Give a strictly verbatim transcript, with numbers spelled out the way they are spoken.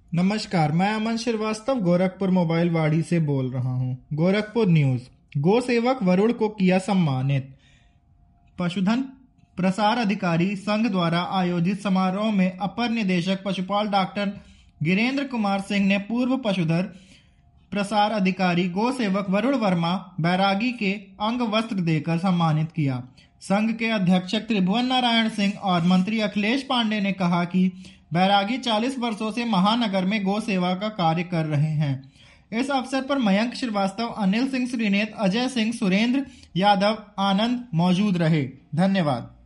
नमस्कार, मैं अमन श्रीवास्तव गोरखपुर मोबाइल वाड़ी से बोल रहा हूँ। गोरखपुर न्यूज। गो सेवक वरुण को किया सम्मानित। पशुधन प्रसार अधिकारी संघ द्वारा आयोजित समारोह में अपर निदेशक पशुपाल डॉक्टर गिरेंद्र कुमार सिंह ने पूर्व पशुधन प्रसार अधिकारी गो सेवक वरुण वर्मा बैरागी के अंग वस्त्र देकर सम्मानित किया। संघ के अध्यक्ष त्रिभुवन नारायण सिंह और मंत्री अखिलेश पांडे ने कहा कि बैरागी चालीस वर्षों से महानगर में गौ सेवा का कार्य कर रहे हैं। इस अवसर पर मयंक श्रीवास्तव, अनिल सिंह श्रीनेत, अजय सिंह, सुरेंद्र यादव, आनंद मौजूद रहे। धन्यवाद।